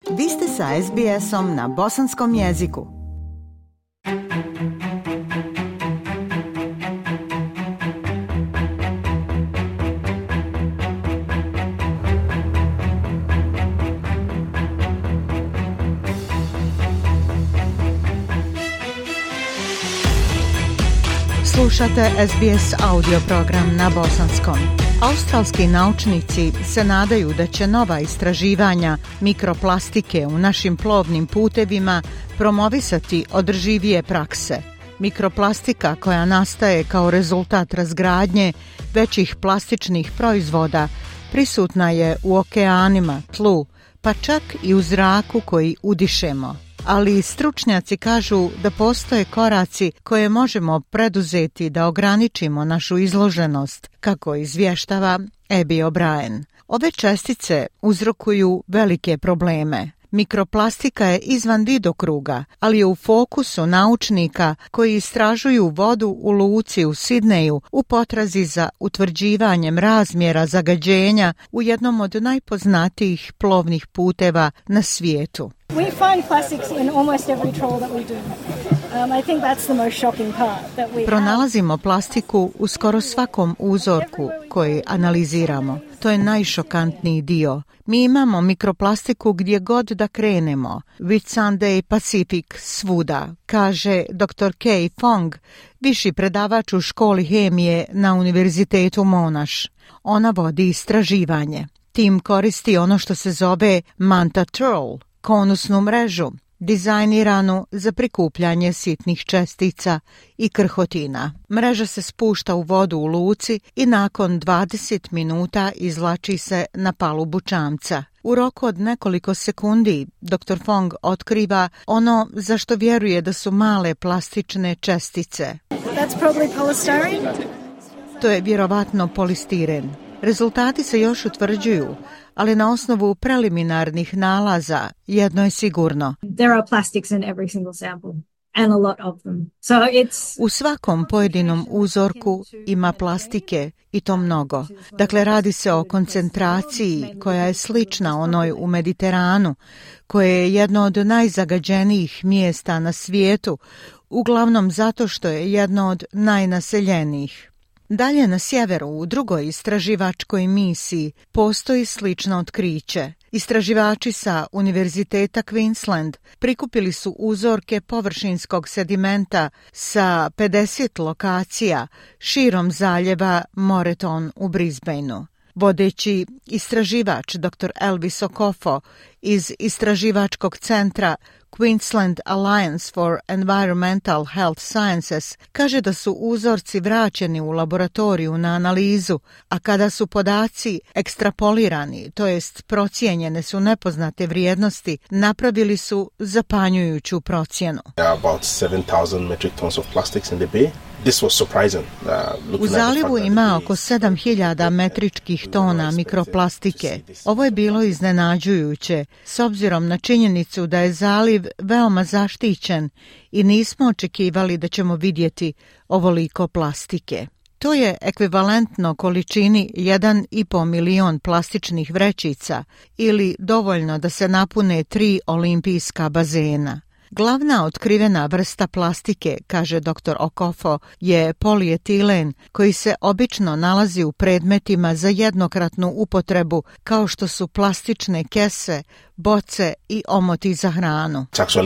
Vi ste sa SBS-om na bosanskom jeziku. Slušate SBS audio program na bosanskom. Australski naučnici se nadaju da će nova istraživanja mikroplastike u našim plovnim putevima promovisati održivije prakse. Mikroplastika koja nastaje kao rezultat razgradnje većih plastičnih proizvoda prisutna je u okeanima, tlu, pa čak i u zraku koji udišemo. Ali stručnjaci kažu da postoje koraci koje možemo preduzeti da ograničimo našu izloženost, kako izvještava Abby O'Brien. Ove čestice uzrokuju velike probleme. Mikroplastika je izvan vidokruga, ali je u fokusu naučnika koji istražuju vodu u luci u Sidneju u potrazi za utvrđivanjem razmjera zagađenja u jednom od najpoznatijih plovnih puteva na svijetu. We find plastics in almost every trawl that we do. I think that's the most shocking part that we Pronalazimo plastiku u skoro svakom uzorku koji analiziramo. To je najšokantniji dio. Mi imamo mikroplastiku gdje god da krenemo. Whitsunday Pacific svuda, kaže dr. Kay Fong, viši predavač u školi hemije na Univerzitetu Monash. Ona vodi istraživanje. Tim koristi ono što se zove Manta Trawl, konusnu mrežu, dizajniranu za prikupljanje sitnih čestica i krhotina. Mreža se spušta u vodu u luci i nakon 20 minuta izvlači se na palubu čamca. U roku od nekoliko sekundi dr. Fong otkriva ono za što vjeruje da su male plastične čestice. That's probably polystyrene. To je vjerovatno polistiren. Rezultati se još utvrđuju, ali na osnovu preliminarnih nalaza jedno je sigurno. There are plastics in every single sample and a lot of them. So it's U svakom pojedinom uzorku ima plastike i to mnogo. Dakle, radi se o koncentraciji koja je slična onoj u Mediteranu, koje je jedno od najzagađenijih mjesta na svijetu, uglavnom zato što je jedno od najnaseljenijih. Dalje na sjeveru, u drugoj istraživačkoj misiji, postoji slično otkriće. Istraživači sa Univerziteta Queensland prikupili su uzorke površinskog sedimenta sa 50 lokacija širom zaljeva Moreton u Brisbaneu. Vodeći istraživač dr. Elvis Okofo iz istraživačkog centra Queensland Alliance for Environmental Health Sciences kaže da su uzorci vraćeni u laboratoriju na analizu, a kada su podaci ekstrapolirani, to jest procijenjene su nepoznate vrijednosti, napravili su zapanjujuću procjenu. About 7,000 metric tons of plastics in the bay. This was surprising. U zalivu ima oko 7.000 metričkih tona mikroplastike. Ovo je bilo iznenađujuće, s obzirom na činjenicu da je zaliv veoma zaštićen i nismo očekivali da ćemo vidjeti ovoliko plastike. To je ekvivalentno količini 1,5 milion plastičnih vrećica ili dovoljno da se napune 3 olimpijska bazena. Glavna otkrivena vrsta plastike, kaže dr. Okofo, je polietilen koji se obično nalazi u predmetima za jednokratnu upotrebu kao što su plastične kese, boce i omoti za hranu.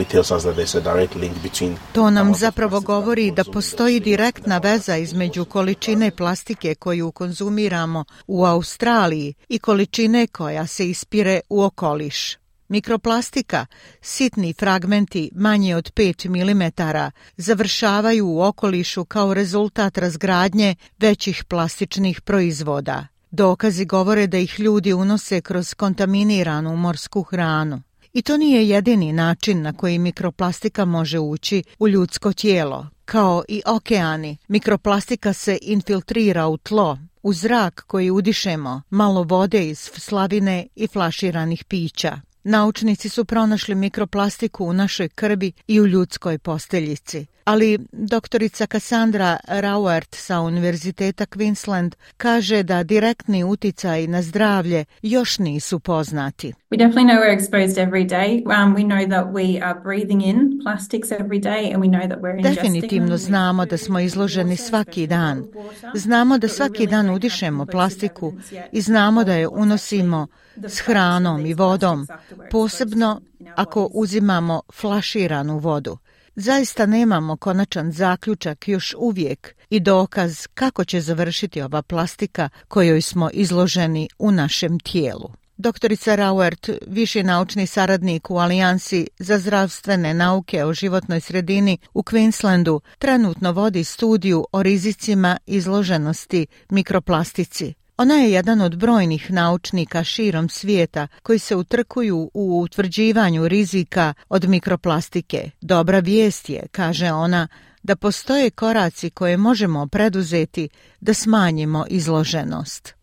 To nam zapravo govori da postoji direktna veza između količine plastike koju konzumiramo u Australiji i količine koja se ispire u okoliš. Mikroplastika, sitni fragmenti manji od 5 mm, završavaju u okolišu kao rezultat razgradnje većih plastičnih proizvoda. Dokazi govore da ih ljudi unose kroz kontaminiranu morsku hranu. I to nije jedini način na koji mikroplastika može ući u ljudsko tijelo. Kao i okeani, mikroplastika se infiltrira u tlo, u zrak koji udišemo, malo vode iz slavine i flaširanih pića. Naučnici su pronašli mikroplastiku u našoj krvi i u ljudskoj posteljici. Ali doktorica Cassandra Rauert sa Univerziteta Queensland kaže da direktni uticaj na zdravlje još nisu poznati. We definitely know we're exposed every day. We know that we are breathing in plastics every day and we know that we're ingesting them. Definitivno znamo da smo izloženi svaki dan. Znamo da svaki dan udišemo plastiku i znamo da je unosimo s hranom i vodom, posebno ako uzimamo flaširanu vodu. Zaista nemamo konačan zaključak još uvijek i dokaz kako će završiti ova plastika kojoj smo izloženi u našem tijelu. Doktorica Rauert, viši naučni saradnik u Alijansi za zdravstvene nauke o životnoj sredini u Queenslandu, trenutno vodi studiju o rizicima izloženosti mikroplastici. Ona je jedan od brojnih naučnika širom svijeta koji se utrkuju u utvrđivanju rizika od mikroplastike. Dobra vijest je, kaže ona, da postoje koraci koje možemo preduzeti da smanjimo izloženost.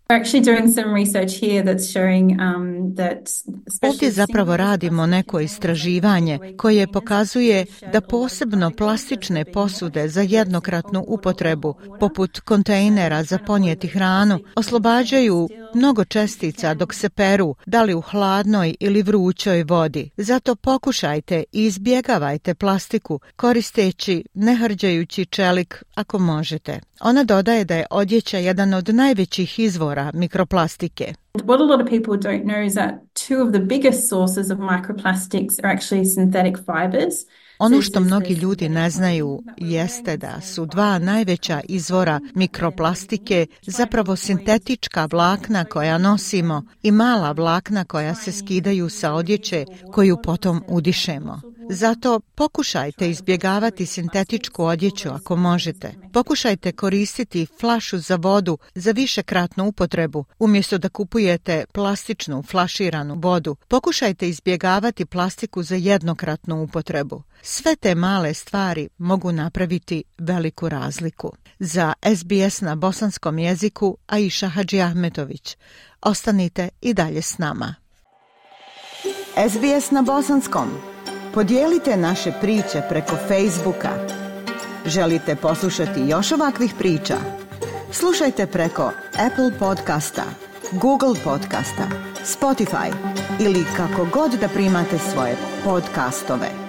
Ovdje zapravo radimo neko istraživanje koje pokazuje da posebno plastične posude za jednokratnu upotrebu, poput kontejnera za ponijeti hranu, oslobađaju mnogo čestica dok se peru, da li u hladnoj ili vrućoj vodi. Zato pokušajte i izbjegavajte plastiku koristeći nehrđajući čelik ako možete. Ona dodaje da je odjeća jedan od najvećih izvora mikroplastike. What a lot of people don't know is that two of the biggest sources of microplastics are actually synthetic fibers. Ono što mnogi ljudi ne znaju jeste da su dva najveća izvora mikroplastike zapravo sintetička vlakna koja nosimo i mala vlakna koja se skidaju sa odjeće koju potom udišemo. Zato pokušajte izbjegavati sintetičku odjeću ako možete. Pokušajte koristiti flašu za vodu za višekratnu upotrebu umjesto da kupujete plastičnu flaširanu vodu. Pokušajte izbjegavati plastiku za jednokratnu upotrebu. Sve te male stvari mogu napraviti veliku razliku. Za SBS na bosanskom jeziku Aisha Hadžiahmetović. Ostanite i dalje s nama. SBS na bosanskom. Podijelite naše priče preko Facebooka. Želite poslušati još ovakvih priča? Slušajte preko Apple podcasta, Google podcasta, Spotify ili kako god da primate svoje podcastove.